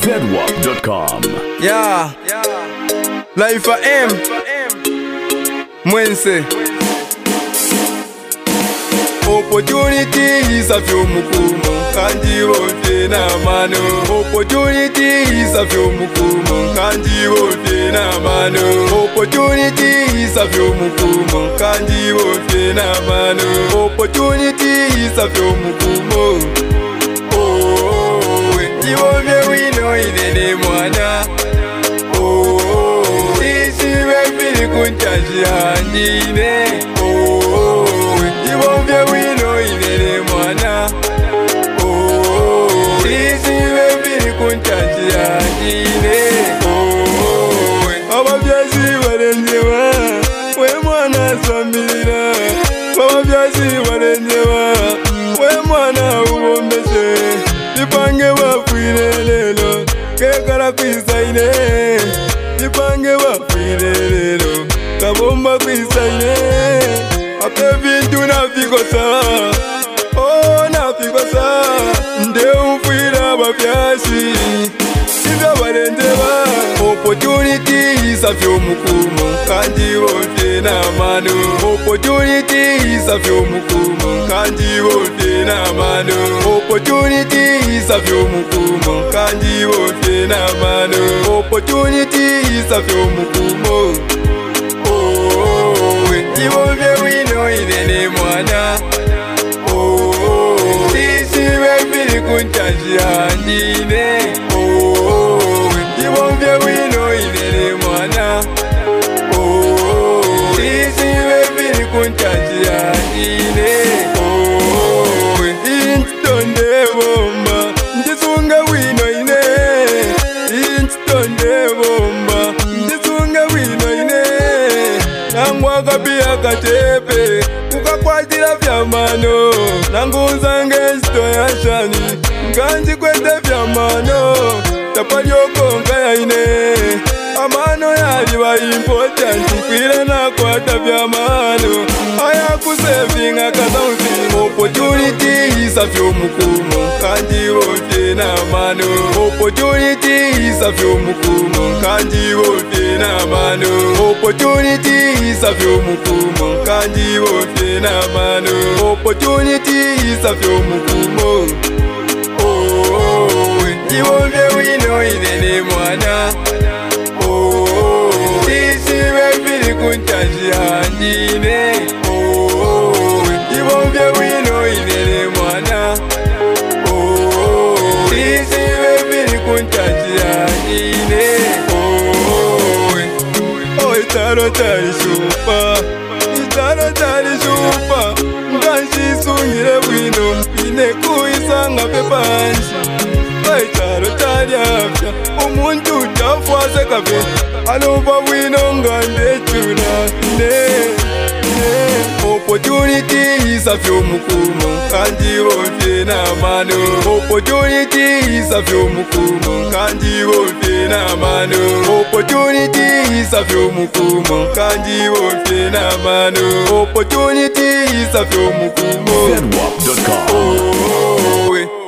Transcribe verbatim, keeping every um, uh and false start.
Fedwap dot com. Yeah, Life for M Mwense. Opportunity is a few mukumu kanji wote na mano. Opportunity is a few mukumu kanji wote na mano. Opportunity is a few mukumu kanji wote na mano. Opportunity is a few mukumu. Oh, iwovye wino idene mwana. Oh, isi wefili kunchaji handine. Oh, iwovye wino idene mwana. Oh, isi wefili kunchaji handine. Oh, ababyazi warenyewa, we mwana swambilira. Ababyazi warenyewa, we mwana ubombese. Nipange wafwire lelo, kekala kwisaine. Nipange wafwire lelo, kabomba kwisaine. Ate bintu nafikosa, oh nafikosa. Nde umfwira bafyasi, siza barenzewa. Opportunity is a few mukumu kanji wote na mano. Opportunity is a few mukumu kanji wote na mano. Opportunity is a few mukumu kanji wote na mano. Opportunity is a few mukumu. Oh, iwovye wino idene mwana. Oh, sisi wefili kunchaji handine. Oh, iwovye wino idene mwana. Oh, sisi wefili kunchaji handine. Oh, inchitonde bomba, ndisunga wino ine. Inchitonde bomba, ndisunga wino ine. Nangwa kapia katepe, kukakwatira vya mano. Nangunza ngeshito ya shani, nganji kwete vya mano. Tapalioko nkaya ine, amano yaliwa important. Kwile na kwata vya mano, aya kusevinga kazauzi. Opportunity is a few mukumu kanji wote na mano. Opportunity is a few mukumu kanji wote na mano. Opportunity is a few mukumu kanji wote na mano. Opportunity is a few mukumu. Oh, iwovye wino idene mwana. Oh, sisi wefili kunchaji handine. Oh, iwovye wino idene mwana. Oh, sisi wefili kunchaji handine. Oh, oh, itaro tari shupa, itaro tari shupa. Nganshi sungire wino, ine kuisanga pepanshi. Itaro tari afya, umuntu tafwase kafe. Alova wino ngande chuna, ne, ne. Opportunity is a few mukumu kanji wote na mano. Opportunity is a few mukumu kanji wote na mano. Opportunity is a few mukumu kanji wote na mano. Opportunity is a few mukumu. Fedwap dot com. Oh,